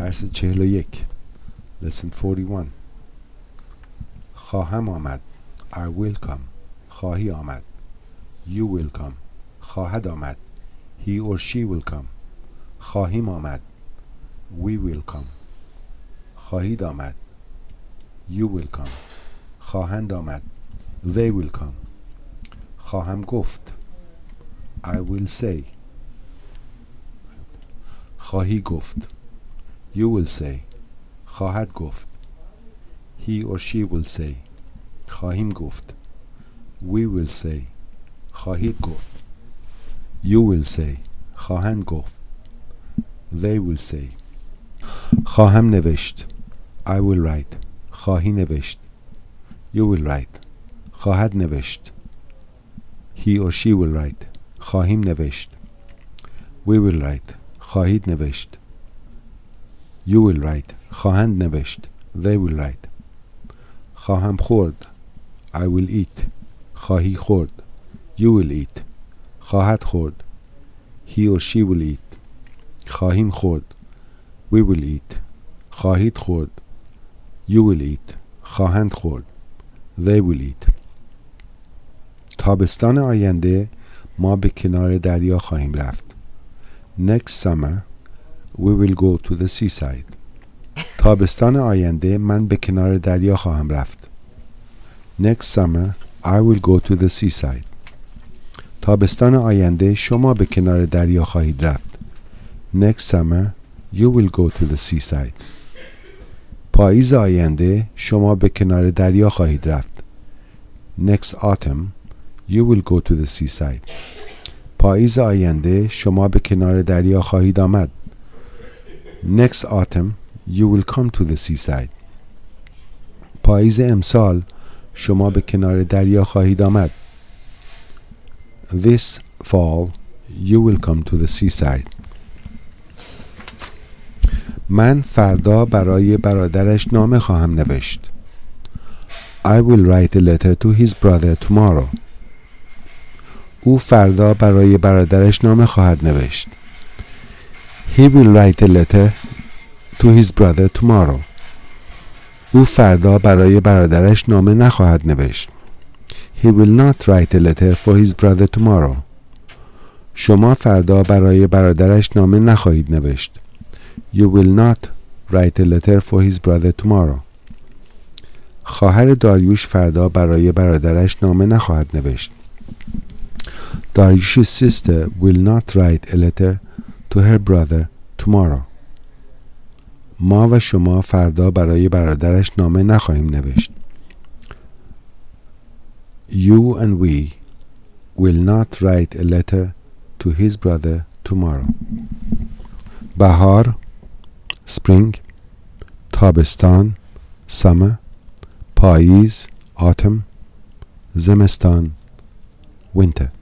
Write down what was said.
درس 41 Lesson 41 خواهم آمد I will come خواهی آمد You will come خواهد آمد He or she will come خواهیم آمد We will come خواهید آمد You will come خواهند آمد They will come خواهم گفت I will say خواهی گفت You will say خواهد گفت He or she will say خواهیم گفت We will say خواهید گفت You will say خواهند گفت They will say خواهم نوشت I will write خواهی نوشت You will write خواهد نوشت He or she will write خواهیم نوشت We will write خواهید نوشت You will write خواهند نوشت They will write خواهم خورد I will eat خواهی خورد You will eat خواهد خورد He or she will eat خواهیم خورد We will eat خواهید خورد You will eat خواهند خورد They will eat تابستان آینده ما به کنار دریا خواهیم رفت Next summer we will go to the seaside تابستان آینده من به کنار دریا خواهم رفت Next summer I will go to the seaside تابستان آینده شما به کنار دریا خواهید رفت Next summer you will go to the seaside پاییز آینده شما به کنار دریا خواهید رفت Next autumn you will go to the seaside پاییز آینده شما به کنار دریا خواهید آمد Next autumn you will come to the seaside پاییز امسال شما به کنار دریا خواهید آمد This fall you will come to the seaside من فردا برای برادرش نامه خواهم نوشت I will write a letter to his brother tomorrow او فردا برای برادرش نامه خواهد نوشت He will write a letter to his brother tomorrow او فردا برای برادرش نامه نخواهد نوشت He will not write a letter for his brother tomorrow شما فردا برای برادرش نامه نخواهید نوشت You will not write a letter for his brother tomorrow خواهر داریوش فردا برای برادرش نامه نخواهد نوشت Dariush's sister will not write a letter to her brother tomorrow ما و شما فردا برای برادرش نامه نخواهیم نوشت You and we will not write a letter to his brother tomorrow بهار spring تابستان summer پاییز autumn زمستان winter